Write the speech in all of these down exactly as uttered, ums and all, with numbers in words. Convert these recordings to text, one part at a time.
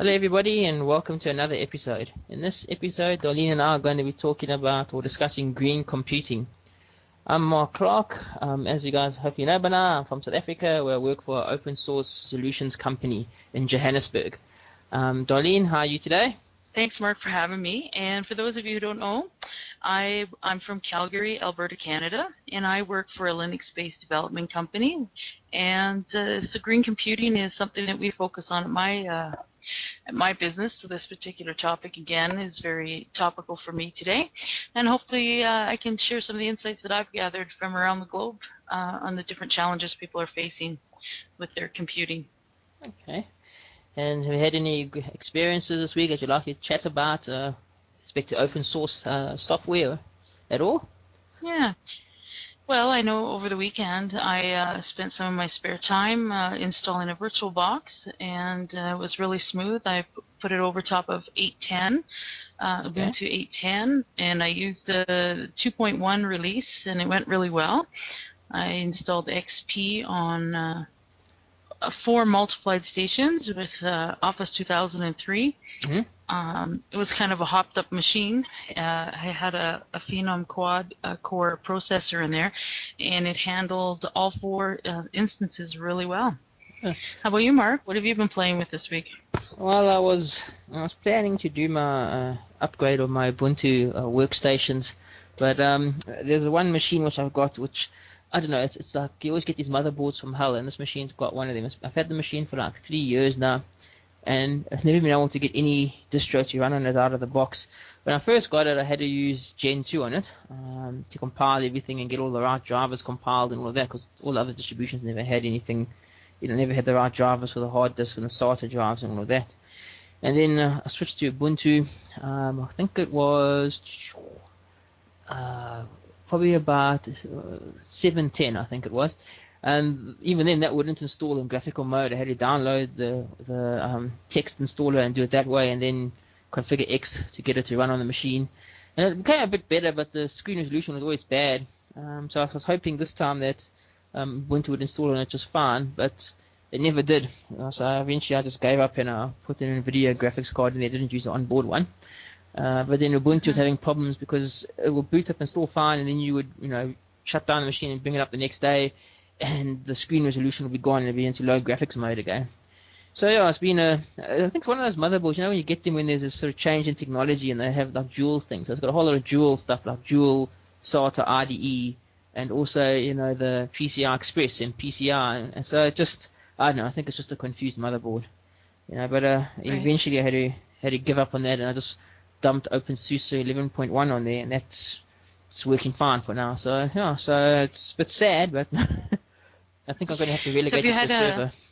Hello, everybody, and welcome to another episode. In this episode, Darlene and I are going to be talking about or discussing green computing. I'm Mark Clark. Um, as you guys hopefully know by now, I'm from South Africa, where I work for an open source solutions company in Johannesburg. Um, Darlene, how are you today? Thanks, Mark, for having me. And for those of you who don't know, I, I'm from Calgary, Alberta, Canada, and I work for a Linux-based development company. And uh, so green computing is something that we focus on at my uh, at my business. So this particular topic, again, is very topical for me today. And hopefully uh, I can share some of the insights that I've gathered from around the globe uh, on the different challenges people are facing with their computing. Okay. And have you had any g- experiences this week that you'd like to chat about, uh, respect to open source uh, software at all? Yeah. Well, I know over the weekend I uh, spent some of my spare time uh, installing a VirtualBox, and uh, it was really smooth. I p- put it over top of eight ten, uh, Okay. Ubuntu eight ten, and I used the two point one release, and it went really well. I installed X P on uh, uh, four multiplied stations with uh, Office two thousand three. Mm-hmm. Um, it was kind of a hopped up machine. Uh, I had a, a Phenom quad uh, core processor in there, and it handled all four uh, instances really well. How about you, Mark? What have you been playing with this week? Well, I was I was planning to do my uh, upgrade of my Ubuntu uh, workstations, but um, there's one machine which I've got, which I don't know. It's it's like you always get these motherboards from Hull, and this machine's got one of them. It's- I've had the machine for like three years now, and I've never been able to get any distro to run on it out of the box. When I first got it, I had to use Gen two on it um, to compile everything and get all the right drivers compiled and all of that, because all the other distributions never had anything, you know, never had the right drivers for the hard disk and the SATA drives and all of that. And then uh, I switched to Ubuntu. Um, I think it was uh, probably about uh, seven ten, I think it was. And even then, that wouldn't install in graphical mode. I had to download the the um, text installer and do it that way, and then configure X to get it to run on the machine. And it became a bit better, but the screen resolution was always bad. Um, so I was hoping this time that um, Ubuntu would install on it just fine, but it never did. Uh, so eventually, I just gave up and I put in a NVIDIA graphics card, and they didn't use the onboard one. Uh, but then Ubuntu was Mm-hmm. having problems because it will boot up and install fine, and then you would, you know, shut down the machine and bring it up the next day, and the screen resolution will be gone and it'll be into low graphics mode again. So yeah, it's been a, I think it's one of those motherboards, you know, when you get them when there's this sort of change in technology and they have like dual things. So it's got a whole lot of dual stuff like dual SATA I D E and also, you know, the P C I Express and P C I. And, and so it just, I don't know, I think it's just a confused motherboard. You know, but uh, Right. eventually I had to had to give up on that, and I just dumped OpenSUSE eleven point one on there, and that's it's working fine for now. So yeah, so it's a bit sad, but I think I'm going to have to So have relegate you it to a had a server.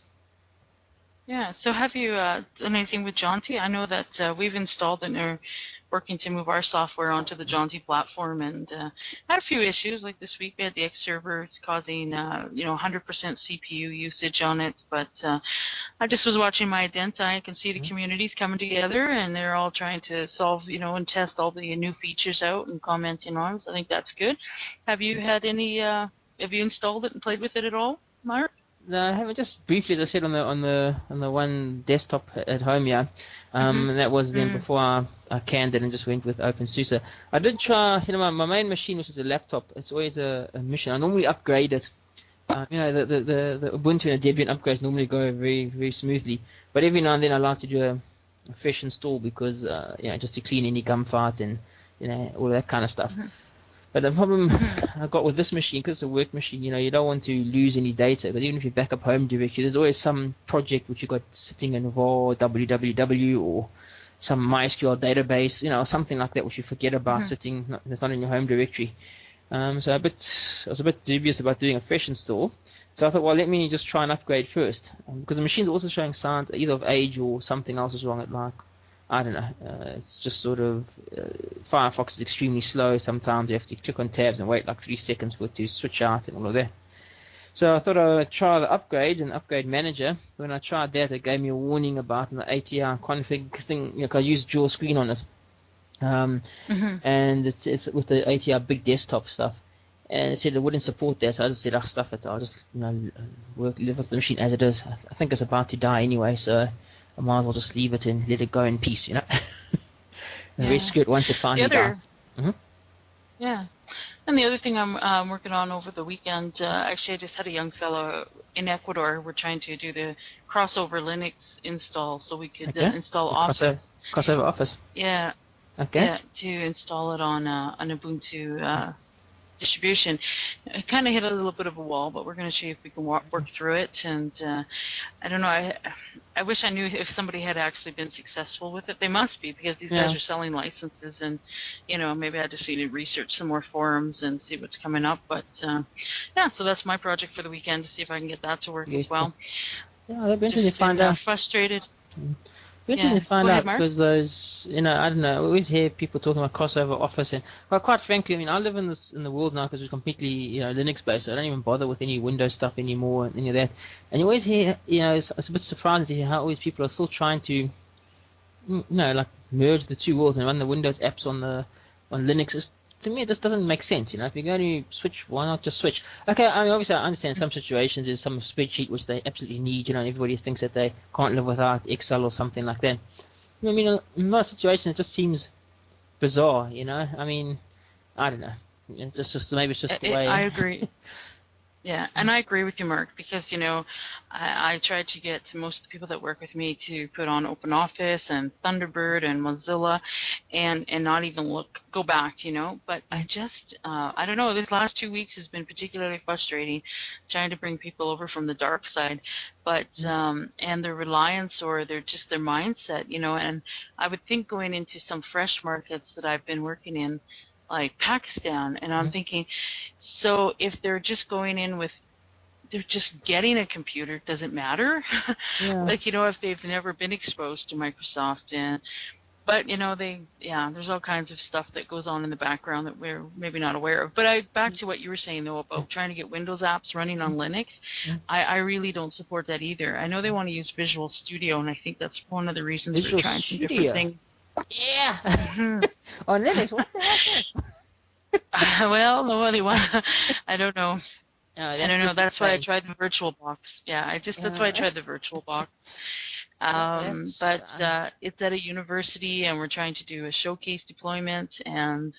Yeah, so have you uh, done anything with Jaunty? I know that uh, we've installed and are working to move our software onto the Jaunty platform, and uh, had a few issues. Like this week, we had the X server; it's causing uh, you know one hundred percent C P U usage on it. But uh, I just was watching my Identa. I can see the Mhm. communities coming together, and they're all trying to solve, you know, and test all the new features out and commenting on. So I think that's good. Have you had any? Uh, have you installed it and played with it at all, Mark? No, I haven't. Just briefly, as I said on the on the on the one desktop at home, yeah. Mm-hmm. Um, and that was then Mm. before I, I canned it and just went with OpenSUSE. I did try, you know, my, my main machine, which is a laptop. It's always a, a mission. I normally upgrade it. Uh, you know, the, the, the, the Ubuntu and Debian upgrades normally go very, very smoothly. But every now and then I like to do a, a fresh install because, uh, you know, just to clean any gum fart and, you know, all that kind of stuff. Mm-hmm. But the problem Mm-hmm. I got with this machine, because it's a work machine, you know, you don't want to lose any data. Because even if you back up home directory, there's always some project which you got sitting in raw www or some MySQL database, you know, something like that which you forget about Mm-hmm. sitting, not, that's not in your home directory. Um, so a bit, I was a bit dubious about doing a fresh install. So I thought, well, let me just try and upgrade first, um, because the machine's also showing signs either of age or something else is wrong. At like, I don't know, uh, it's just sort of uh, Firefox is extremely slow. Sometimes you have to click on tabs and wait like three seconds for it to switch out and all of that. So I thought I would try the upgrade and upgrade manager. When I tried that, it gave me a warning about the A T I config thing. You know, 'cause I used dual screen on it. Um, Mm-hmm. and it's, it's with the A T I big desktop stuff. And it said it wouldn't support that, so I just said, "Ah, stuff it. I'll just you know work live with the machine as it is. I, th- I think it's about to die anyway, so I might as well just leave it and let it go in peace, you know. And Yeah. rescue it once it The finally other, dies. Hmm. yeah. And the other thing I'm um, working on over the weekend, uh, actually, I just had a young fellow in Ecuador. We're trying to do the crossover Linux install so we could uh, Okay. install The crossover Office. crossover office. Yeah, Okay. yeah, to install it on uh, an Ubuntu uh, distribution. I kind of hit a little bit of a wall, but we're going to see if we can wa- work through it. And uh, I don't know. I I wish I knew if somebody had actually been successful with it. They must be because these guys Yeah. are selling licenses, and you know maybe I just need to research some more forums and see what's coming up. But uh, yeah, so that's my project for the weekend to see if I can get that to work Yeah. as well. Yeah. That'd be interesting to Just find been uh, out. frustrated. Be interesting Yeah, to go find ahead, out Mark. because those, you know, I don't know. I always hear people talking about crossover office, and well, quite frankly, I mean, I live in this in the world now because it's completely, you know, Linux based. So I don't even bother with any Windows stuff anymore, and any of that. And you always hear, you know, it's, it's a bit surprising to hear how always people are still trying to, mm, you know, like merge the two worlds and run the Windows apps on the on Linux. It's, to me, it just doesn't make sense. You know, if you're going to switch, why not just switch? Okay, I mean, obviously, I understand some situations there's some spreadsheet which they absolutely need. You know, and everybody thinks that they can't live without Excel or something like that. I mean, in most situations, it just seems bizarre, you know? I mean, I don't know. It's just, just maybe it's just the I, I way. agree. Yeah, and I agree with you, Mark, because you know, I, I try to get most of the people that work with me to put on OpenOffice and Thunderbird and Mozilla, and and not even look go back, you know. But I just uh, I don't know. This last two weeks has been particularly frustrating, trying to bring people over from the dark side, but um, and their reliance or their just their mindset, you know. And I would think going into some fresh markets that I've been working in, like Pakistan, and I'm thinking so if they're just going in with they're just getting a computer, does it matter? Yeah, Like, you know, if they've never been exposed to Microsoft and but you know, they yeah, there's all kinds of stuff that goes on in the background that we're maybe not aware of. But I back to what you were saying though about trying to get Windows apps running on Linux. I, I really don't support that either. I know they want to use Visual Studio and I think that's one of the reasons we're Visual trying some different Studio. things. Yeah. Hmm. On Linux, what the heck? Man? Well, no, they want. I don't know. Oh, I that's don't know. just That's why I insane. tried the virtual box. Yeah, I just that's why I Yeah, tried the virtual box. yeah, Um, that's. but Uh, uh, it's at a university, and we're trying to do a showcase deployment. And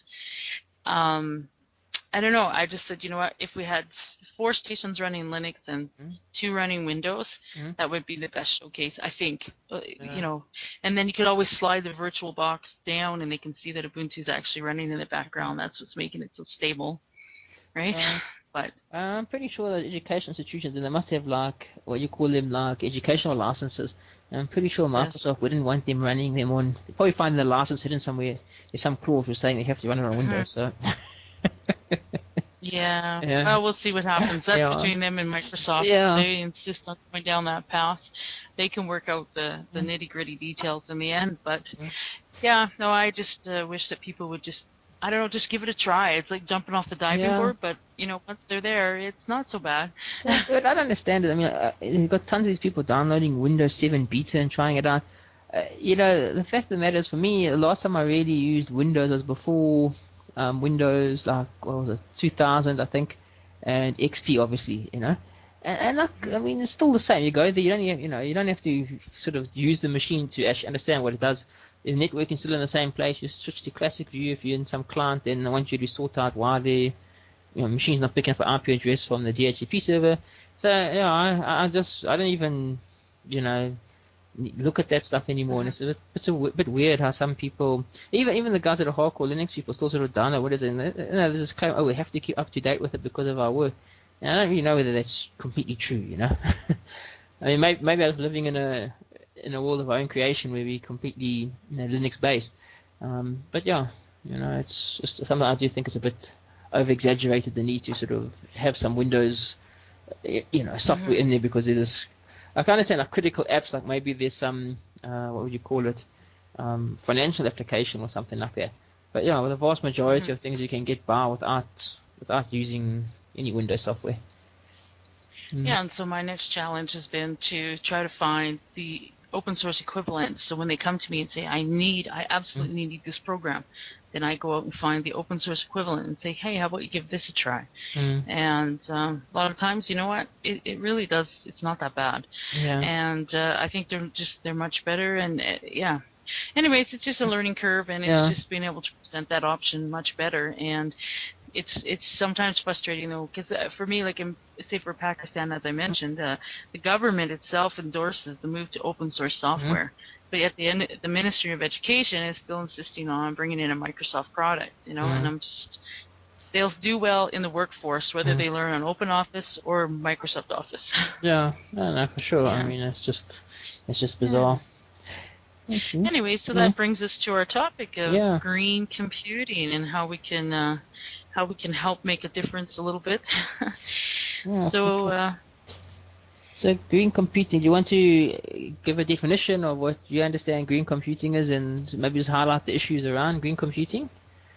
um, I don't know. I just said, you know what? If we had four stations running Linux and mm, two running Windows, mm, that would be the best showcase, I think. Uh, you yeah, know, and then you could always slide the virtual box down, and they can see that Ubuntu is actually running in the background. That's what's making it so stable, right? yeah. But I'm pretty sure that education institutions, and they must have like what you call them, like educational licenses. I'm pretty sure yes. Microsoft wouldn't want them running them on. They probably find the license hidden somewhere. There's some clause for saying they have to run it on Mhm. Windows. So Yeah. yeah, Well, we'll see what happens. That's yeah, between them and Microsoft. If yeah. they insist on going down that path, they can work out the, the nitty gritty details in the end. But yeah, no, I just uh, wish that people would just, I don't know, just give it a try. It's like jumping off the diving Yeah, board, but you know, once they're there, it's not so bad. that's good. I don't understand it. I mean, uh, you've got tons of these people downloading Windows seven Beta and trying it out. Uh, you know, the fact of the matter is, for me, the last time I really used Windows was before um, Windows, like, what was it, two thousand, I think, and X P, obviously, you know. And, and look, I mean, it's still the same. You go there, you don't have, you know, you don't have to sort of use the machine to actually understand what it does. The network is still in the same place. You switch to classic view if you're in some client, then I want you to sort out why the you know, machine's not picking up an I P address from the D H C P server. So yeah, I I just I don't even you know look at that stuff anymore. And it's, it's, it's a w- bit weird how some people, even even the guys that are hardcore Linux people, still sort of download what is it? And, you know, there's this claim, oh, we have to keep up to date with it because of our work. And I don't really know whether that's completely true. You know, I mean, maybe, maybe I was living in a in a world of our own creation where we completely you know, Linux based. Um, but yeah, you know, it's just something I do think it's a bit over exaggerated the need to sort of have some Windows you know software Hmm. in there because there's I can understand like critical apps like maybe there's some uh, what would you call it um, financial application or something like that. But yeah, with the vast majority Hmm. of things you can get by without without using any Windows software. Mm. Yeah, and so my next challenge has been to try to find the open source equivalent. So when they come to me and say, I need, I Mm. absolutely need this program, then I go out and find the open source equivalent and say, hey, how about you give this a try? Mm. And um, a lot of times, you know what, it, it really does, it's not that bad. Yeah. And uh, I think they're just, they're much better. And uh, yeah, anyways, it's just a learning curve, and it's Yeah. just being able to present that option much better. And it's it's sometimes frustrating though, because uh, for me, like in say for Pakistan, as I mentioned, uh, the government itself endorses the move to open source Mm. software, but at the end, the Ministry of Education is still insisting on bringing in a Microsoft product, you know. And Mm. I'm just, they'll do well in the workforce whether Mm. they learn on Open Office or Microsoft Office. Yeah. No, no, for sure. I Yeah. mean, it's just, it's just Yeah. bizarre. Okay. Anyway, so Yeah. that brings us to our topic of Yeah. green computing and how we can uh, how we can help make a difference a little bit. Yeah, for So sure. uh, So green computing, do you want to uh, give a definition of what you understand green computing is and maybe just highlight the issues around green computing?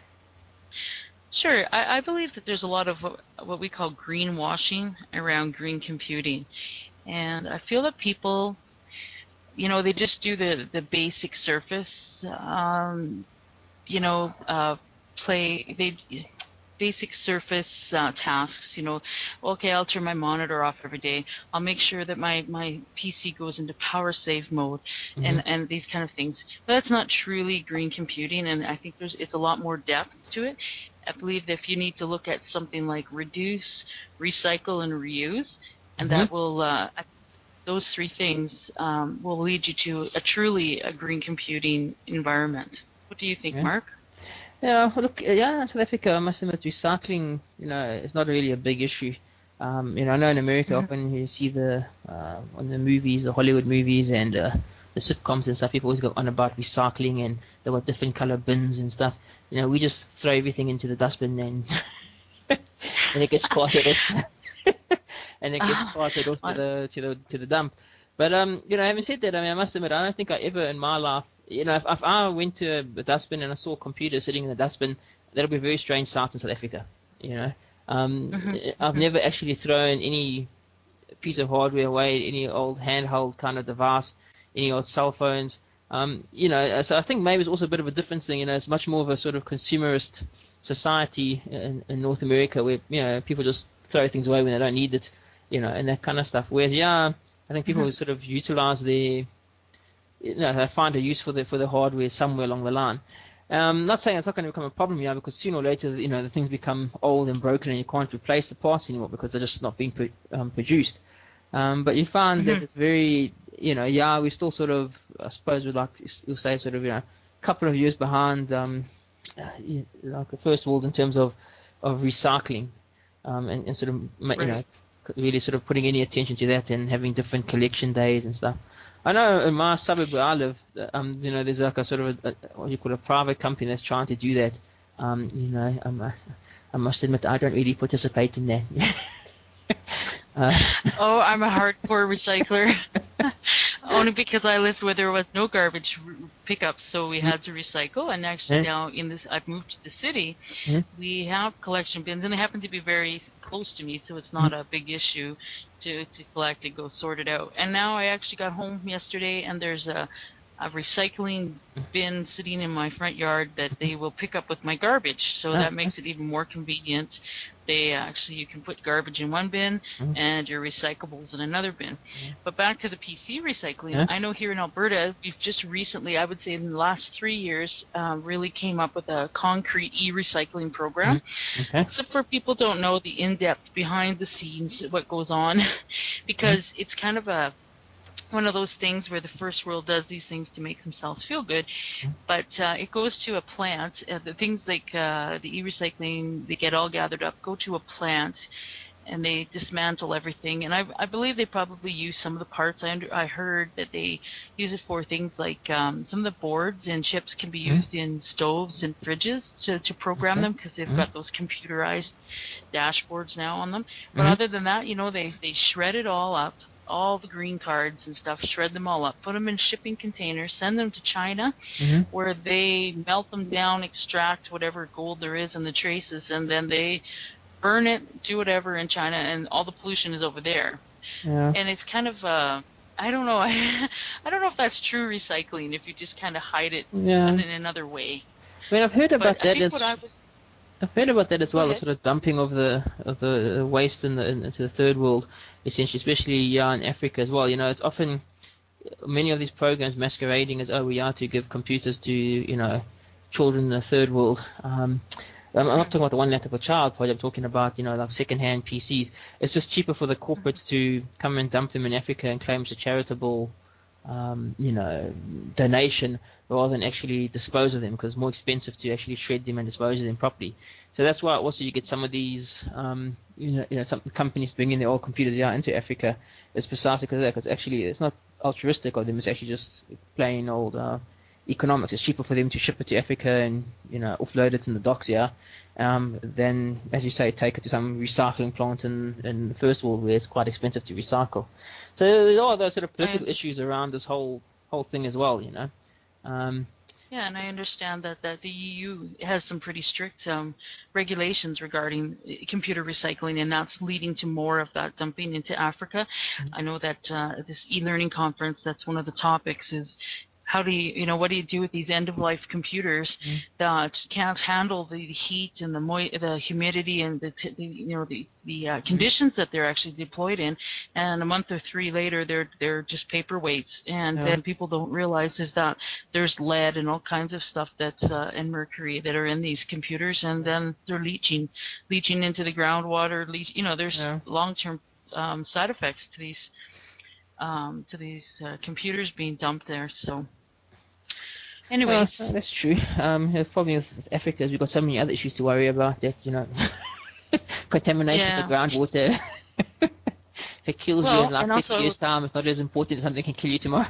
sure, I, I believe that there's a lot of what, what we call greenwashing around green computing, and I feel that people, you know, they just do the the basic surface, um, you know, uh, play they basic surface uh, tasks. You know, okay, I'll turn my monitor off every day. I'll make sure that my my P C goes into power save mode, Mm-hmm. and and these kind of things. But that's not truly green computing, and I think there's it's a lot more depth to it. I believe that if you need to look at something like reduce, recycle, and reuse, and Mm-hmm. that will uh, those three things um, will lead you to a truly a green computing environment. What do you think, Yeah. Mark? Yeah, well, look, yeah, in South Africa, I must admit, recycling, you know, it's not really a big issue. Um, you know, I know in America, Mm-hmm. often you see the uh, on the movies, the Hollywood movies, and uh, the sitcoms and stuff. People always go on about recycling, and they've got different color bins and stuff. You know, we just throw everything into the dustbin, and and it gets carted off, and it gets carted off to Uh, the to the to the dump. But um, you know, having said that, I mean, I must admit, I don't think I ever in my life, you know, if, if I went to a dustbin and I saw a computer sitting in the dustbin, that'll be a very strange sight in South Africa. You know, um, mhm, I've mhm. never actually thrown any piece of hardware away, any old handheld kind of device, any old cell phones. Um, you know, so I think maybe it's also a bit of a difference thing. You know, it's much more of a sort of consumerist society in, in North America where you know people just throw things away when they don't need it, you know, and that kind of stuff. Whereas, yeah, I think people Mhm. sort of utilize their, you know, they find a use for the for the hardware somewhere along the line. Um, not saying it's not going to become a problem here because sooner or later, you know, the things become old and broken and you can't replace the parts anymore because they're just not being pro- um, produced. Um, but you find that Mhm. it's very, you know, yeah, we're still sort of, I suppose we'd like you'll say sort of, you know, a couple of years behind, um, uh, you- like the first world in terms of, of recycling, um, and, and sort of, you know, Right. it's really sort of putting any attention to that and having different collection days and stuff. I know in my suburb where I live, um, you know, there's like a sort of a, a what do you call it, a private company that's trying to do that. Um, you know, um, I, I must admit I don't really participate in that. uh, Oh, I'm a hardcore recycler. Only because I lived where there was no garbage r- pickup, so we had to recycle. And actually, mm, now in this, I've moved to the city. mm, We have collection bins, and they happen to be very close to me, so it's mm, not a big issue to to collect and go sort it out. And now I actually got home yesterday, and there's a a recycling bin sitting in my front yard that they will pick up with my garbage. So ah, that ah, makes it even more convenient. They actually, you can put garbage in one bin mm, and your recyclables in another bin. But back to the P C recycling, ah, I know here in Alberta, we've just recently, I would say in the last three years, uh, really came up with a concrete e-recycling mm, program. okay. Except for people don't know the in-depth behind the scenes, what goes on, Mm, because it's kind of a one of those things where the first world does these things to make themselves feel good, mm, but uh, it goes to a plant. Uh, the things like uh, the e-recycling, they get all gathered up, go to a plant, and they dismantle everything. And I, I believe they probably use some of the parts. I under, I heard that they use it for things like um, some of the boards and chips can be mm, used in stoves and fridges to, to program okay. them because they've Mm, got those computerized dashboards now on them. But mm, other than that, you know, they, they shred it all up, all the green cards and stuff, shred them all up, put them in shipping containers, send them to China mm, where they melt them down, extract whatever gold there is in the traces, and then they burn it, do whatever in China, and all the pollution is over there. yeah. And it's kind of, uh, I don't know, I don't know if that's true recycling if you just kind of hide it in, Yeah. in another way. I mean, I've heard But about I that think what I as was. I've heard Hmm? about that as Go well, the ahead. sort of dumping of the of the waste in the into the third world, essentially, especially yeah, in Africa as well. You know, it's often many of these programs masquerading as oh we are to give computers to you know children in the third world. Um, I'm not Hmm. talking about the one laptop per child project. I'm talking about you know like second-hand P Cs. It's just cheaper for the corporates to come and dump them in Africa and claim it's a charitable um, you know donation rather than actually dispose of them because it's more expensive to actually shred them and dispose of them properly. So that's why also you get some of these um, you know you know some companies bringing their old computers out into Africa. It's precisely because of that because actually it's not altruistic of them. It's actually just plain old uh, economics. It's cheaper for them to ship it to Africa and you know offload it in the docks here, um, than as you say take it to some recycling plant in, in the first world where it's quite expensive to recycle. So there are those sort of I political issues around this whole whole thing as well. You know. Um, Yeah, and I understand that, that the E U has some pretty strict um, regulations regarding uh, computer recycling, and that's leading to more of that dumping into Africa. I know that uh, this e-learning conference, that's one of the topics is how do you, you know, what do you do with these end-of-life computers mm, that can't handle the heat and the mo- the humidity and the, t- the you know the the uh, mm, conditions that they're actually deployed in, and a month or three later they're they're just paperweights, and yeah. then people don't realize is that there's lead and all kinds of stuff that's uh, and mercury that are in these computers, and Yeah. then they're leaching, leaching into the groundwater. Leach, you know, there's Yeah. long-term um, side effects to these um, to these uh, computers being dumped there. So, Yeah, no, anyways, that's true. Um, the problem with Africa is we've got so many other issues to worry about that, you know, contamination of the yeah. groundwater. If it kills you in Well, like and thirty also years' time, it's not as important as something that can kill you tomorrow.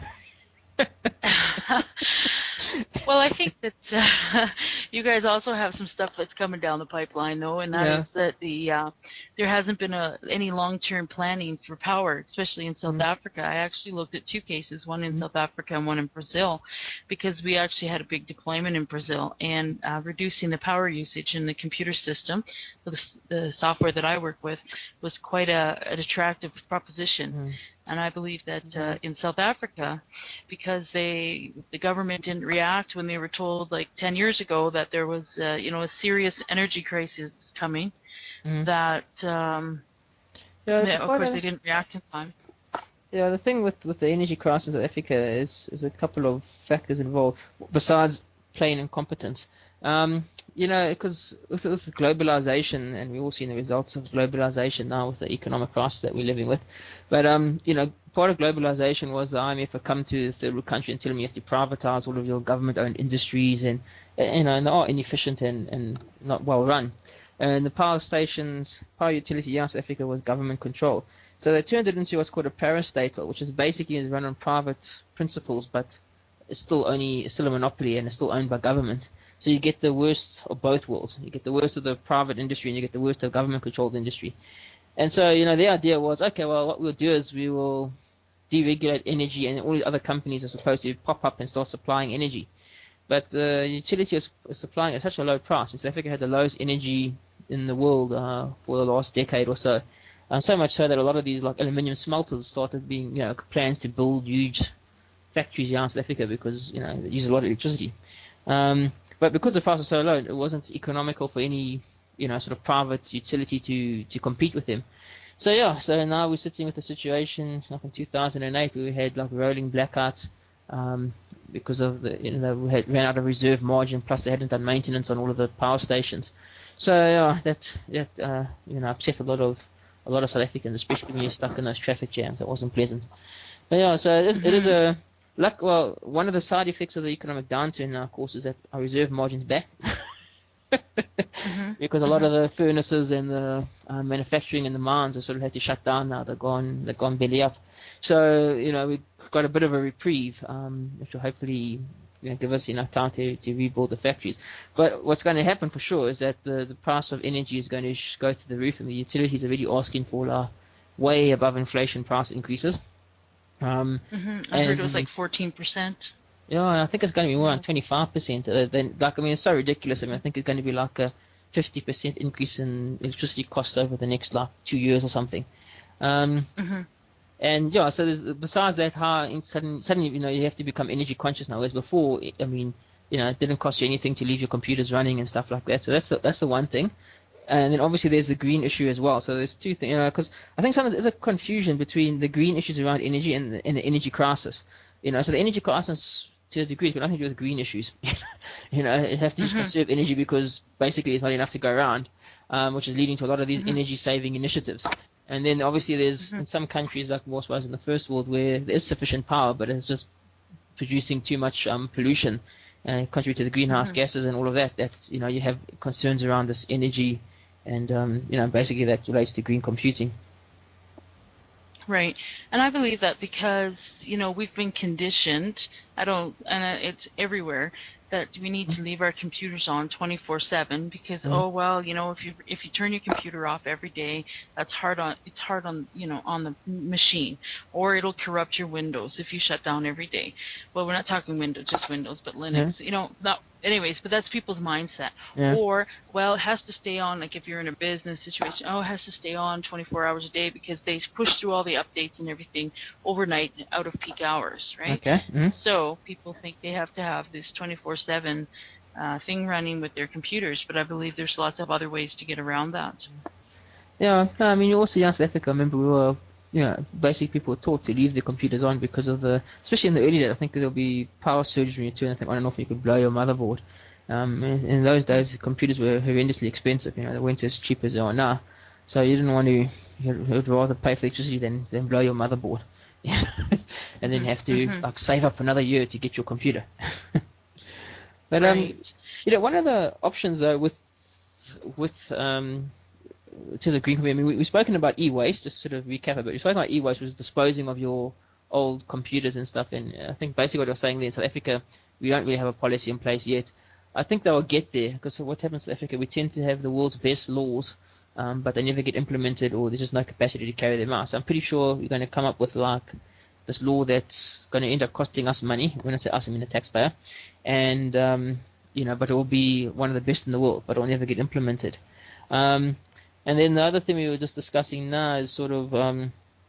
well, I think that uh, you guys also have some stuff that's coming down the pipeline, though, and that Yeah. is that the uh, there hasn't been a, any long-term planning for power, especially in South Mm, Africa. I actually looked at two cases, one in mm, South Africa and one in Brazil, because we actually had a big deployment in Brazil, and uh, reducing the power usage in the computer system, the, the software that I work with, was quite a, an attractive proposition. mm, And I believe that yeah. uh, in South Africa, because they the government didn't react when they were told like ten years ago that there was uh, you know a serious energy crisis coming, Mm. that um, Yeah, they, the of part course of they didn't react in time. yeah, the thing with, with the energy crisis in Africa is is a couple of factors involved besides plain incompetence. Um, you know, because with, with globalization, and we've all seen the results of globalization now with the economic crisis that we're living with. But um, you know, part of globalization was the I M F would come to the third world country and tell them you have to privatize all of your government-owned industries, and you know, and they are inefficient and, and not well run. And the power stations, power utility in South Africa was government controlled. So they turned it into what's called a parastatal, which is basically is run on private principles, but it's still only it's still a monopoly and it's still owned by government. So you get the worst of both worlds. You get the worst of the private industry and you get the worst of government-controlled industry. And so you know the idea was okay. Well, what we'll do is we will deregulate energy, and all these other companies are supposed to pop up and start supplying energy. But the utility is supplying at such a low price. South Africa had the lowest energy in the world uh, for the last decade or so. Uh, so much so that a lot of these like aluminium smelters started being, you know, plans to build huge factories here in South Africa because, you know, it uses a lot of electricity. Um, but because the price was so low, it wasn't economical for any, you know, sort of private utility to, to compete with them. So yeah, so now we're sitting with a situation like in two thousand eight where we had like rolling blackouts um, because of the you know they had ran out of reserve margin plus they hadn't done maintenance on all of the power stations. So yeah, that that uh, you know upset a lot of a lot of South Africans, especially when you're stuck in those traffic jams. That wasn't pleasant. But yeah, so it is, it is Hmm. a luck. Well, one of the side effects of the economic downturn now, of course, is that our reserve margin's back. Hmm. Because a lot Hmm. of the furnaces and the uh, manufacturing in the mines have sort of had to shut down now. They're gone, they've gone belly up. So, you know, we've got a bit of a reprieve, um, which will hopefully you know, give us enough time to, to rebuild the factories. But what's going to happen for sure is that the, the price of energy is going to sh- go through the roof, and the utilities are really asking for uh, way above inflation price increases. Um, Hmm. I heard it was and like fourteen percent. yeah, I think it's going to be more Yeah. than twenty-five percent. Uh, then, like, I mean, it's so ridiculous. I mean, I think it's going to be like a fifty percent increase in electricity costs over the next, like, two years or something. Um, Hmm. and yeah, so there's, besides that, how in sudden, suddenly, you know, you have to become energy conscious now. Whereas before, I mean, You know, it didn't cost you anything to leave your computers running and stuff like that. So that's the, that's the one thing. And then obviously there's the green issue as well. So there's two things, you know, because I think sometimes there's a confusion between the green issues around energy and the, and the energy crisis. You know, so the energy crisis to a degree has got nothing to do with green issues. You know, you have to just Mm-hmm. conserve energy because basically it's not enough to go around, um, which is leading to a lot of these Mm-hmm. energy saving initiatives. And then obviously there's Mm-hmm. in some countries like more suppose in the first world where there is sufficient power, but it's just producing too much um, pollution and contribute to the greenhouse Mm-hmm. gases and all of that. That you know you have concerns around this energy, and um, you know basically that relates to green computing. Right. And I believe that because, you know, we've been conditioned, I don't, and uh, it's everywhere, that we need to leave our computers on twenty-four seven because, Mm-hmm. oh, well, you know, if you if you turn your computer off every day, that's hard on, it's hard on, you know, on the machine, or it'll corrupt your Windows if you shut down every day. Well, we're not talking Windows, just Windows, but Yeah, Linux, you know, not, anyways, but that's people's mindset. yeah, Or, well, it has to stay on, like if you're in a business situation, oh, it has to stay on twenty-four hours a day because they push through all the updates and everything overnight out of peak hours, right? okay. Mm-hmm. So people think they have to have this twenty-four seven uh, thing running with their computers, but I believe there's lots of other ways to get around that. Yeah, no, I mean also in South Africa, I remember we were, you know, basically people were taught to leave the computers on because of the, especially in the early days. I think there'll be power surges when you turn. I think I don't know if you could blow your motherboard. Um, in, in those days, computers were horrendously expensive. You know, they weren't as cheap as they are now. So you didn't want to, you'd rather pay for electricity than, than blow your motherboard, and then Mm-hmm. have to Mm-hmm. like save up another year to get your computer. But um, Right. you know, one of the options though with with um to the green computing, I mean, we, we've spoken about e-waste, just sort of recap a bit. We've spoken about e-waste, which is disposing of your old computers and stuff. And I think basically what you're saying there in South Africa, we don't really have a policy in place yet. I think they will get there because what happens in South Africa, we tend to have the world's best laws, um, but they never get implemented or there's just no capacity to carry them out. So I'm pretty sure we're going to come up with like this law that's going to end up costing us money. When I say us, I mean the taxpayer. And, um, you know, but it will be one of the best in the world, but it will never get implemented. Um, and then the other thing we were just discussing now is sort of um,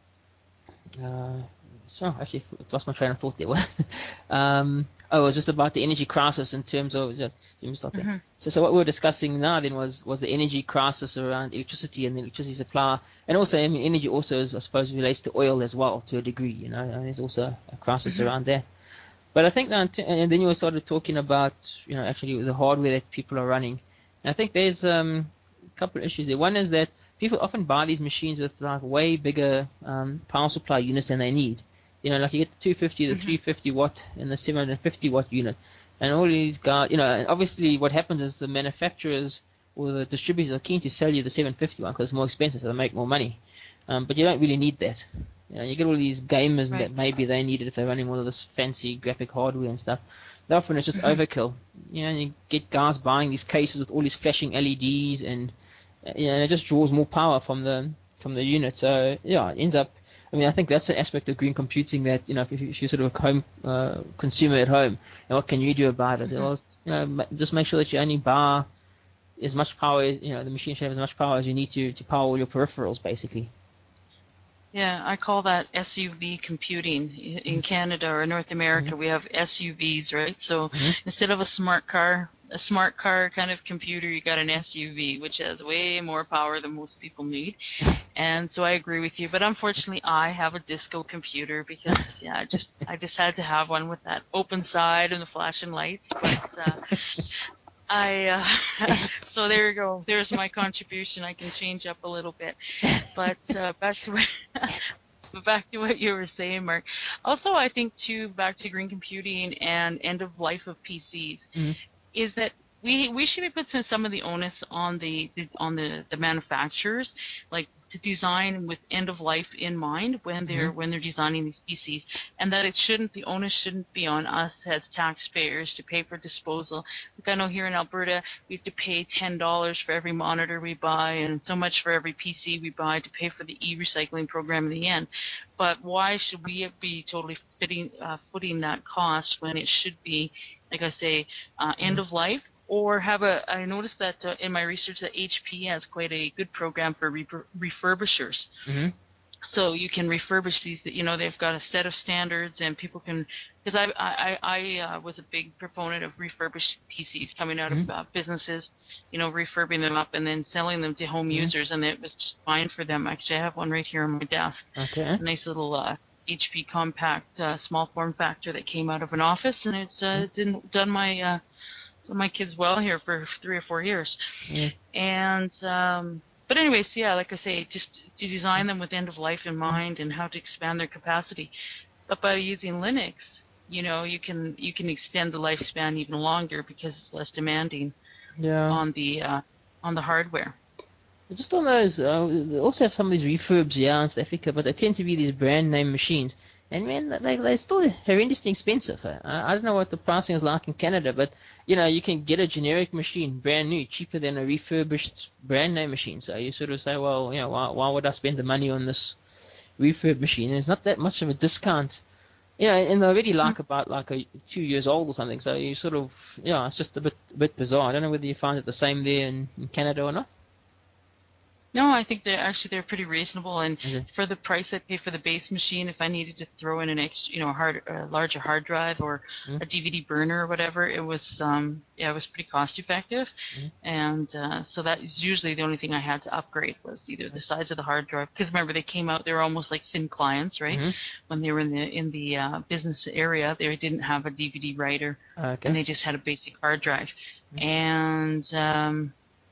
uh, so actually lost my train of thought there. um, oh, it was just about the energy crisis in terms of just let me start there. Mm-hmm. So, so what we were discussing now then was was the energy crisis around electricity and the electricity supply, and also I mean energy also is, I suppose relates to oil as well to a degree. You know, and there's also a crisis Mm-hmm. around that. But I think now, and then you started talking about you know actually the hardware that people are running. And I think there's um, a couple of issues there. One is that people often buy these machines with like way bigger um, power supply units than they need. You know, like you get the two fifty, the Mm-hmm. three fifty watt, and the seven hundred fifty watt unit, and all these guys. You know, and obviously what happens is the manufacturers or the distributors are keen to sell you the seven fifty one because it's more expensive, so they make more money. Um, but you don't really need that. You know, you get all these gamers and Right. that maybe they need it if they're running all of this fancy graphic hardware and stuff. But often it's just Mm-hmm. overkill. You know, you get guys buying these cases with all these flashing L E Ds, and uh, you know, it just draws more power from the from the unit. So yeah, it ends up. I mean, I think that's an aspect of green computing that you know, if, you, if you're sort of a home uh, consumer at home, and what can you do about it? Mm-hmm. Well, you know, just make sure that you only buy as much power as you know the machine should have as much power as you need to to power all your peripherals, basically. Yeah, I call that S U V computing. In Canada or North Mm-hmm. America, we have S U Vs, right? So Mm-hmm. instead of a smart car, a smart car kind of computer, you got an S U V, which has way more power than most people need. And so I agree with you. But unfortunately, I have a disco computer because yeah, I just I just had to have one with that open side and the flashing lights. But uh, I uh, so there you go. There's my contribution. I can change up a little bit. But uh, back to what, but back to what you were saying, Mark. Also, I think too, back to green computing and end of life of P Cs Mm-hmm. is that we we should be putting some of the onus on the on the the manufacturers, like to design with end of life in mind when Mm-hmm. they're when they're designing these P Cs, and that it shouldn't the onus shouldn't be on us as taxpayers to pay for disposal. Like I know here in Alberta we have to pay ten dollars for every monitor we buy and so much for every P C we buy to pay for the e-recycling program in the end. But why should we be totally fitting uh, footing that cost when it should be, like I say, uh, end of life, or have a I noticed that uh, in my research that H P has quite a good program for re- refurbishers. Mm-hmm. so you can refurbish these. You know, they've got a set of standards, and people can. Because I I I uh, was a big proponent of refurbished P Cs coming out of Mm-hmm. uh, businesses, you know, refurbing them up and then selling them to home Mm-hmm. users, and it was just fine for them. Actually, I have one right here on my desk, Okay. a nice little uh, H P compact uh, small form factor that came out of an office, and it's uh, didn't done my uh, done my kids well here for three or four years. Mm-hmm. And um, but anyways, yeah, like I say, just to design them with end of life in mind and how to expand their capacity. But by using Linux, you know, you can you can extend the lifespan even longer because it's less demanding Yeah. on the uh, on the hardware. Just on those, uh, they also have some of these refurbs, yeah, in South Africa, but they tend to be these brand name machines. And man, they, they're still horrendously expensive. I, I don't know what the pricing is like in Canada, but you know, you can get a generic machine, brand new, cheaper than a refurbished brand name machine. So you sort of say, well, you know, why, why would I spend the money on this refurb machine? There's not that much of a discount, you know, and they're already like about like a two years old or something. So you sort of, yeah, it's just a bit, a bit bizarre. I don't know whether you find it the same there in, in Canada or not. No, I think they're actually they're pretty reasonable, and Is it? for the price I pay for the base machine, if I needed to throw in an extra, you know, a hard, a larger hard drive or Mm, a D V D burner or whatever, it was, um, yeah, it was pretty cost effective, mm, and uh, so that is usually the only thing I had to upgrade was either the size of the hard drive, because remember they came out, they were almost like thin clients, right? mm-hmm. When they were in the in the uh, business area, they didn't have a D V D writer, and Okay. they just had a basic hard drive, Mm, and um,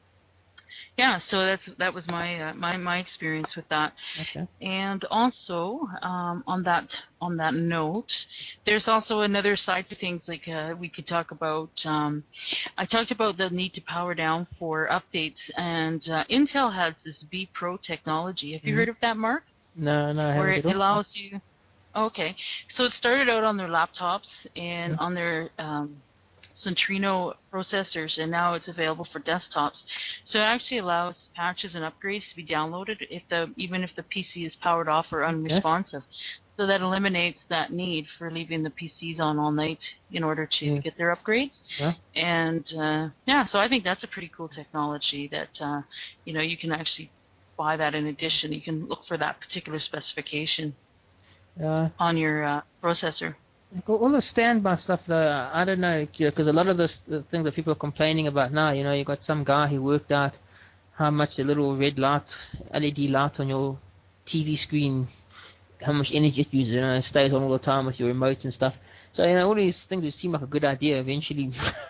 yeah, so that's that was my uh, my my experience with that. okay. And also, um, on that on that note, there's also another side to things. Like uh, we could talk about. Um, I talked about the need to power down for updates, and uh, Intel has this V Pro technology. Have you Mm-hmm. heard of that, Mark? No, no, I Where haven't it at all. allows you. Okay, so it started out on their laptops and Mm, on their um, Centrino processors, and now it's available for desktops. So it actually allows patches and upgrades to be downloaded if the even if the P C is powered off or okay. unresponsive. So that eliminates that need for leaving the P Cs on all night in order to Mm, get their upgrades. yeah. And uh, yeah, so I think that's a pretty cool technology that uh, you know you can actually buy that in addition. You can look for that particular specification Yeah. on your uh, processor. Like all all the standby stuff, though, I don't know, because a lot of this, the things that people are complaining about now, you know, you got some guy who worked out how much the little red light, L E D light on your T V screen, how much energy it uses, you know, it stays on all the time with your remote and stuff. So, you know, all these things would seem like a good idea eventually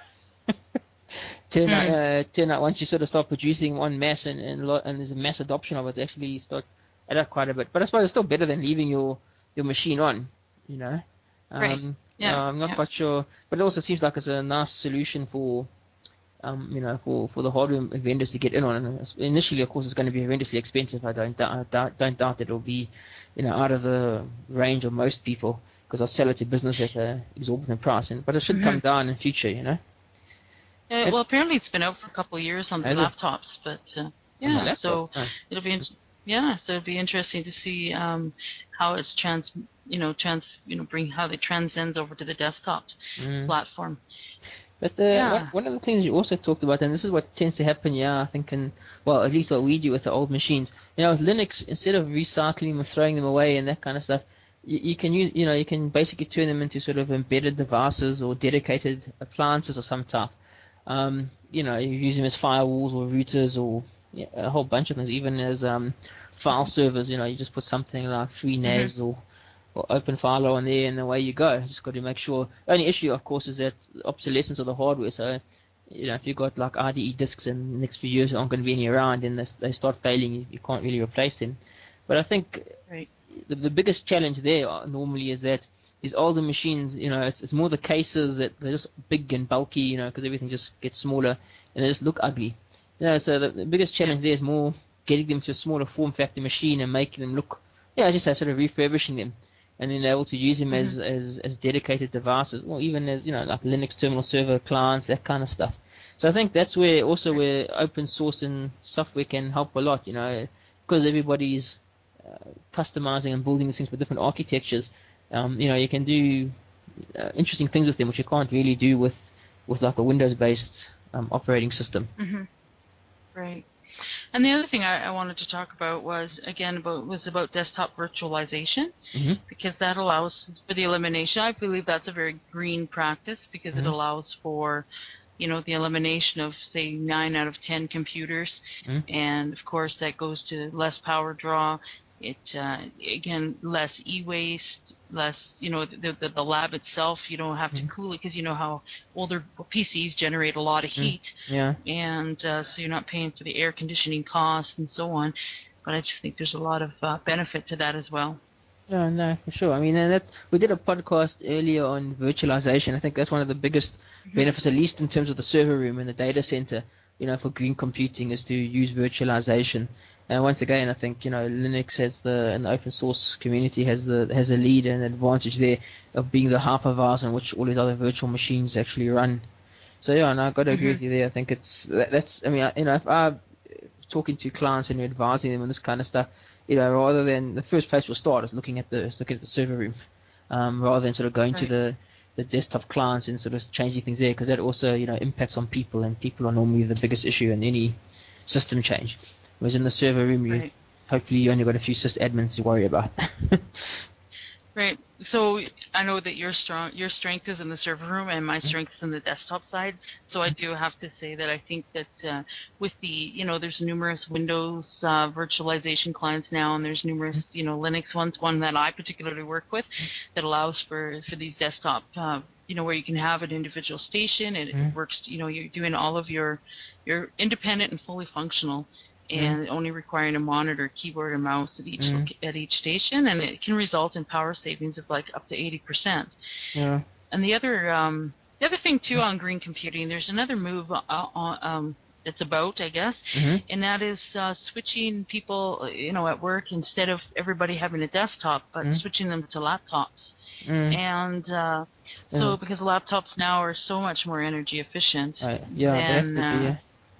turn out, Hmm. uh, turn out once you sort of start producing one mass and, and, lot, and there's a mass adoption of it, actually start add up quite a bit. But I suppose it's still better than leaving your, your machine on, you know. Right. Um, uh, Yeah. I'm not Yeah. quite sure, but it also seems like it's a nice solution for, um, you know, for, for the hardware vendors to get in on. And initially, of course, it's going to be horrendously expensive. I don't, I doubt, don't doubt that it'll be, you know, out of the range of most people because I'll sell it to business at an exorbitant price. And but it should Hmm. come down in future, you know. Uh, And well, apparently it's been out for a couple of years on the as a laptops, but uh, on the yeah. laptop, So oh, it'll be in- yeah. So it'll be interesting to see um, how it's trans you know trans you know bring how it transcends over to the desktop mm. platform. But uh, one Yeah. one of the things you also talked about, and this is what tends to happen, yeah, I think, in well, at least what we do with the old machines, you know, with Linux, instead of recycling them or throwing them away and that kind of stuff, you, you can use, you know, you can basically turn them into sort of embedded devices or dedicated appliances of some type. Um, you know, you use them as firewalls or routers or yeah, a whole bunch of things, even as um, file servers. You know, you just put something like Hmm. FreeNAS or or open file on there, and away you go. Just got to make sure. The only issue, of course, is that obsolescence of the hardware. So, you know, if you've got like I D E disks and the next few years aren't going to be any around, then they, they start failing. You, you can't really replace them. But I think Right. the, the biggest challenge there uh, normally is that these older machines, you know, it's, it's more the cases that they're just big and bulky, you know, because everything just gets smaller and they just look ugly. You know, so the, the biggest Yeah. challenge there is more getting them to a smaller form factor machine and making them look, yeah, just that sort of refurbishing them and then able to use them Hmm. as, as, as dedicated devices, or even as, you know, like Linux terminal server clients, that kind of stuff. So I think that's where also Right. where open source and software can help a lot, you know, because everybody's customizing and building these things for different architectures. Um, you know, you can do uh, interesting things with them, which you can't really do with with like a Windows-based um, operating system. Hmm. Right. And the other thing I, I wanted to talk about was again about was about desktop virtualization, Mm-hmm. because that allows for the elimination. I believe that's a very green practice because it Mm-hmm. allows for, you know, the elimination of say nine out of ten computers, and of course that goes to less power draw. It uh, again less e-waste, less, you know, the, the the lab itself. You don't have to Mm-hmm. cool it because you know how older P Cs generate a lot of Mm-hmm. heat, Yeah. and uh, so you're not paying for the air conditioning costs and so on. But I just think there's a lot of uh, benefit to that as well. No, no, for sure. I mean, and that's we did a podcast earlier on virtualization. I think that's one of the biggest Mm-hmm. benefits, at least in terms of the server room and the data center. You know, for green computing, is to use virtualization. And once again, I think you know Linux has the and the open source community has the has a lead and advantage there of being the hypervisor on which all these other virtual machines actually run. So yeah, and I got to agree Mm-hmm. with you there. I think it's that, that's. I mean, I, you know, if I talking to clients and advising them on this kind of stuff, you know, rather than the first place we'll start is looking at the is looking at the server room, um, rather than sort of going to Right. the the desktop clients and sort of changing things there, because that also you know impacts on people, and people are normally the biggest issue in any system change. Whereas in the server room, you Right. hopefully you only got a few sysadmins to worry about. Right. So I know that your strong your strength is in the server room and my strength is in the desktop side. So I do have to say that I think that uh, with the, you know, there's numerous Windows uh, virtualization clients now, and there's numerous, you know, Linux ones. One that I particularly work with that allows for for these desktop, uh, you know, where you can have an individual station and it Mm, works. You know, you're doing all of your you're independent and fully functional, mm, and only requiring a monitor, keyboard, and mouse at each mm, at each station, and it can result in power savings of like up to eighty percent. yeah. And the other um, the other thing too on green computing, there's another move uh, on, um, it's about, I guess, Mm-hmm. and that is uh, switching people, you know, at work, instead of everybody having a desktop, but Mm, switching them to laptops. mm, And uh, yeah. so, because laptops now are so much more energy efficient Right. Yeah, they have than to be. uh, Yeah.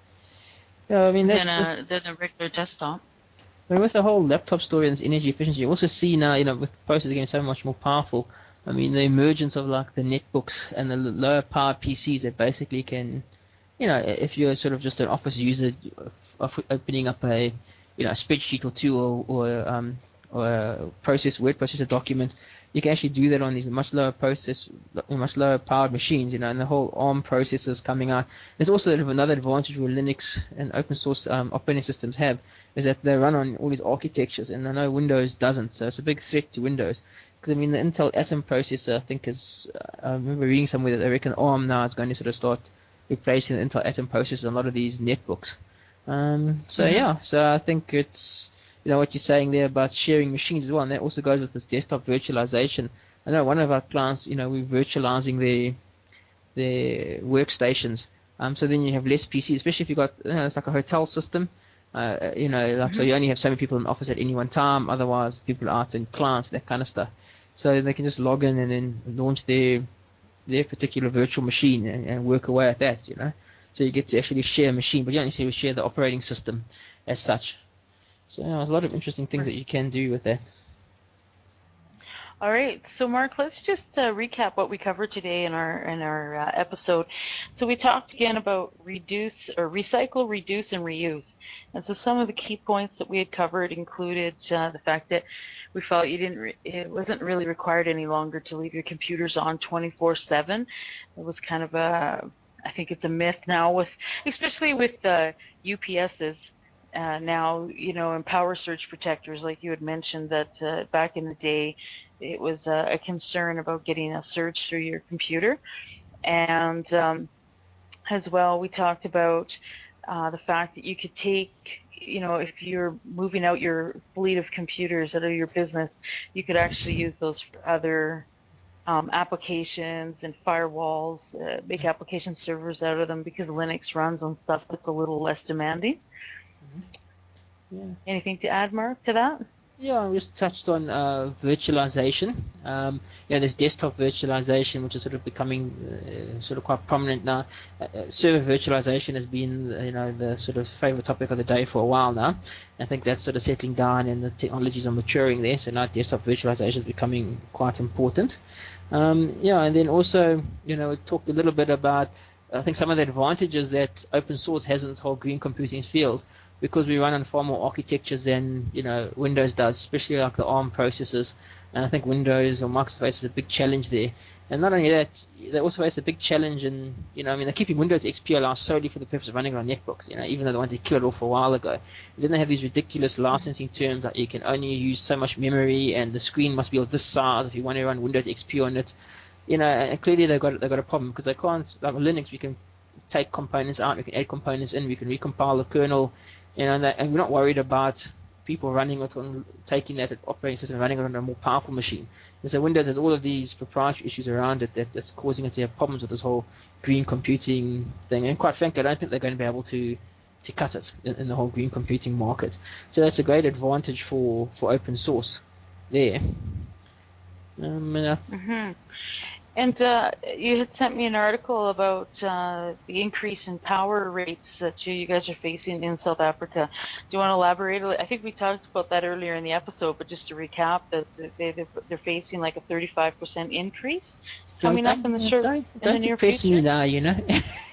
Yeah. I mean than that's a than a regular desktop. I mean, with the whole laptop story and this energy efficiency, you also see now, you know, with processors getting so much more powerful. I mean, the emergence of like the netbooks and the l- lower powered P Cs that basically can, you know, if you're sort of just an office user, of opening up a, you know, a spreadsheet or two, or or um or a process word processor document, you can actually do that on these much lower process, much lower powered machines, you know, and the whole ARM processors coming out. There's also another advantage where Linux and open source um, operating systems have is that they run on all these architectures, and I know Windows doesn't, so it's a big threat to Windows. Because I mean, the Intel Atom processor, I think is, uh, I remember reading somewhere that they reckon ARM now is going to sort of start replacing the Intel Atom processor on a lot of these netbooks. Um, so Hmm. yeah, so I think it's, you know, what you're saying there about sharing machines as well, and that also goes with this desktop virtualization. I know one of our clients, you know, we're virtualizing their their workstations. Um, so then you have less P Cs, especially if you've got, you know, it's like a hotel system. Uh, you know, like so Hmm. you only have so many people in the office at any one time. Otherwise, people are out in clients, that kind of stuff. So they can just log in and then launch their their particular virtual machine and, and work away at that. You know, so you get to actually share a machine, but you don't necessarily share the operating system as such. So you know, there's a lot of interesting things that Right. you can do with that. All right. So, Mark, let's just uh, recap what we covered today in our in our uh, episode. So, we talked again about reduce or recycle, reduce, and reuse. And so, some of the key points that we had covered included uh, the fact that we felt you didn't re- it wasn't really required any longer to leave your computers on twenty-four seven. It was kind of a, I think it's a myth now, with especially with uh, U P Ss. Uh, now, you know, and power surge protectors, like you had mentioned, that uh, back in the day, it was a, a concern about getting a surge through your computer. And um, as well, we talked about uh, the fact that you could take, you know, if you're moving out your fleet of computers out of your business, you could actually use those for other um, applications and firewalls, uh, make application servers out of them, because Linux runs on stuff that's a little less demanding. Yeah. Anything to add, Mark, to that? Yeah, we just touched on uh, virtualization. Um, yeah, there's desktop virtualization, which is sort of becoming uh, sort of quite prominent now. Uh, uh, server virtualization has been, uh, you know, the sort of favorite topic of the day for a while now. I think that's sort of settling down, and the technologies are maturing there. So now desktop virtualization is becoming quite important. Um, yeah, and then also, you know, we talked a little bit about, I think, some of the advantages that open source has in this whole green computing field. because we run on far more architectures than you know Windows does, especially like the ARM processors. And I think Windows or Microsoft faces a big challenge there. And not only that, they also face a big challenge in, you know, I mean, they're keeping Windows X P alive solely for the purpose of running it on netbooks, you know, even though they wanted to kill it off a while ago. And then they have these ridiculous licensing terms that you can only use so much memory and the screen must be of this size if you want to run Windows X P on it. You know, and clearly they've got, they've got a problem because they can't, like with Linux, we can take components out, we can add components in, we can recompile the kernel, you know, and, that, and we're not worried about people running it on, taking that operating system, running it on a more powerful machine. And so Windows has all of these proprietary issues around it that, that's causing it to have problems with this whole green computing thing. And quite frankly, I don't think they're going to be able to to cut it in, in the whole green computing market. So that's a great advantage for, for open source there. Um, and I, Mm-hmm. And uh, you had sent me an article about uh, the increase in power rates that you, you guys are facing in South Africa. Do you want to elaborate? I think we talked about that earlier in the episode, but just to recap, that they they're, they're facing like a thirty-five percent increase coming up in the don't, short don't, in the don't near depress me future. now, you know.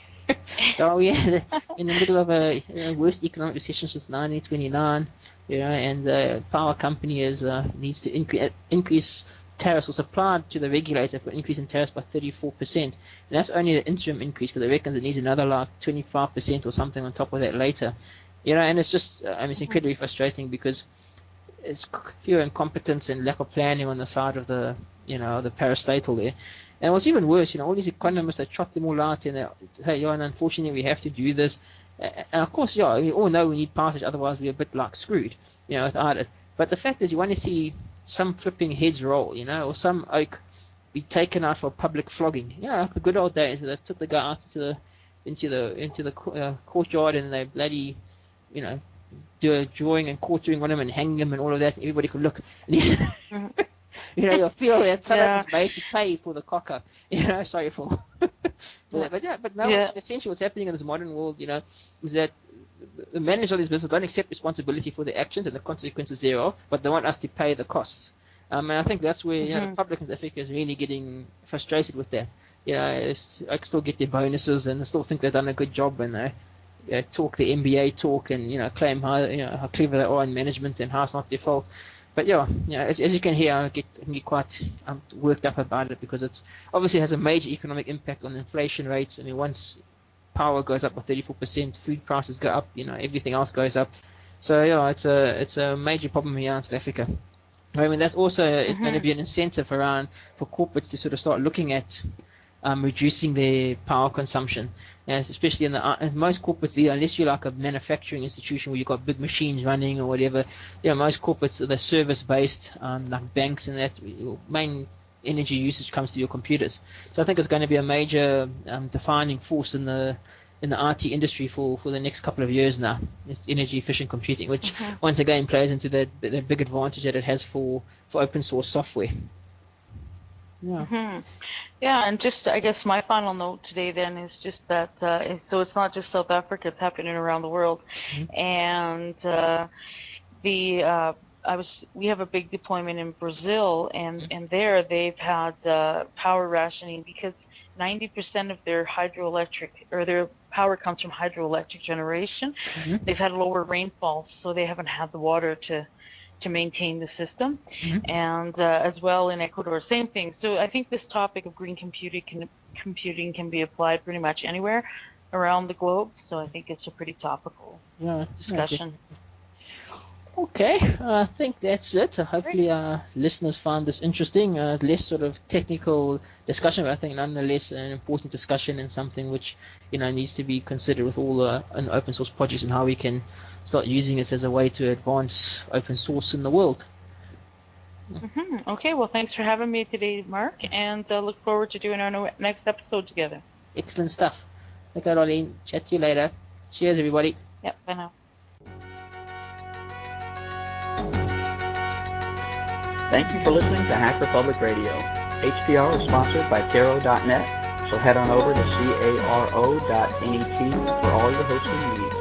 Oh, we are in the middle of a you know, worst economic recession since nineteen twenty-nine, you know, and the power company is uh, needs to increase increase tariffs was applied to the regulator for increase in tariffs by thirty-four percent. And that's only the interim increase because it reckons it needs another like twenty-five percent or something on top of that later. You know, and it's just, uh, I mean, it's Mm-hmm. incredibly frustrating because it's pure incompetence and lack of planning on the side of the, you know, the parastatal there. And what's even worse, you know, all these economists, they trot them all out and they say, yeah, and unfortunately we have to do this. And of course, yeah, we all know we need passage, otherwise we're a bit like screwed, you know, without it. But the fact is you want to see some flipping heads roll, you know, or some oak be taken out for public flogging. You know, like the good old days where they took the guy out into the into the into the uh, courtyard and they bloody, you know, do a drawing and quartering on him and hanging him and all of that. And everybody could look. And you, Mm-hmm. you know, you'll feel that someone Yeah. is made to pay for the cocker. You know, sorry for. for Yeah. that. But yeah, but no, Yeah. essentially what's happening in this modern world, you know, is that the managers of this business don't accept responsibility for their actions and the consequences thereof, but they want us to pay the costs. Um, and I think that's where you know the Mm-hmm. public in South Africa is really getting frustrated with that. You know, it's, I still get their bonuses and I still think they've done a good job and they you know, talk the M B A talk and you know claim how you know how clever they are in management and how it's not their fault. But yeah, you know, as, as you can hear, I get, I can get quite um, worked up about it because it's obviously has a major economic impact on inflation rates. I mean, once power goes up by thirty-four percent, food prices go up, you know, everything else goes up. So yeah, it's a it's a major problem here in South Africa. I mean, that also is going to Mm-hmm. be an incentive around for corporates to sort of start looking at um, reducing their power consumption. Yes, especially in the uh, most corporates, unless you're like a manufacturing institution where you've got big machines running or whatever, you know, most corporates they're service based, um, like banks and that. Your main energy usage comes to your computers. So I think it's going to be a major um, defining force in the in the I T industry for, for the next couple of years now. It's energy efficient computing, which Mm-hmm. once again plays into that the big advantage that it has for, for open source software. Yeah. Mm-hmm. Yeah, and just I guess my final note today then is just that uh, it's- so it's not just South Africa; it's happening around the world, Mm-hmm. and uh, the uh, I was we have a big deployment in Brazil, and and there they've had uh, power rationing because ninety percent of their hydroelectric or their power comes from hydroelectric generation. Mm-hmm. They've had lower rainfalls, so they haven't had the water to to maintain the system, Mm-hmm. and uh, as well in Ecuador, same thing. So I think this topic of green computing can computing can be applied pretty much anywhere around the globe. So I think it's a pretty topical Yeah, no, discussion. definitely. Okay, uh, I think that's it. Uh, Great. Hopefully, our listeners found this interesting. Uh, less sort of technical discussion, but I think nonetheless an important discussion and something which you know needs to be considered with all the uh, open source projects and how we can start using it as a way to advance open source in the world. hmm Okay, well, thanks for having me today, Mark, and uh, look forward to doing our no- next episode together. Excellent stuff. Okay, Rolene. Chat to you later. Cheers, everybody. Yep, bye now. Thank you for listening to Hacker Public Radio. H P R is sponsored by Caro dot net, so head on over to caro dot net for all your hosting needs.